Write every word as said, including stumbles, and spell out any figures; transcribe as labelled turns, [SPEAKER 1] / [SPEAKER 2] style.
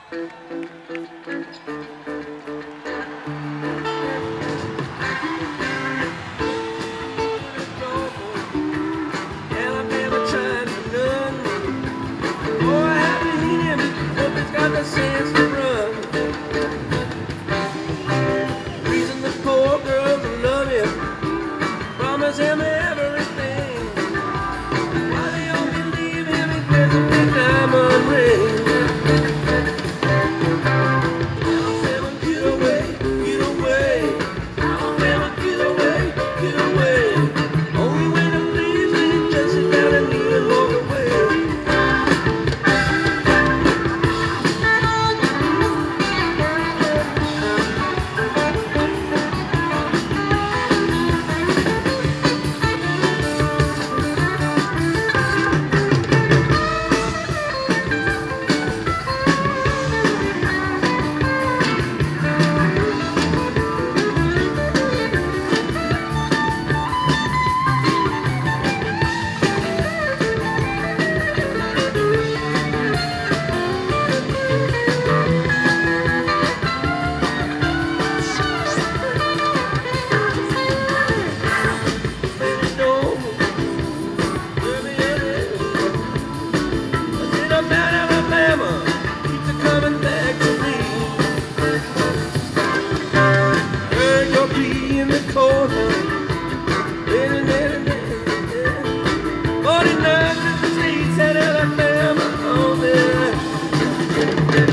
[SPEAKER 1] Alabama trying to run. Oh, I have to hit him. Hope he's got the sense to run. Reason the poor girls will love him. Promise him everything. Why they only leave him? He wears a big diamond ring. Alabama, get away, get away. Alabama, get away, get away. Only when it leaves when you just sit down and leave and walk away. forty-nine to the streets at Alabama on there.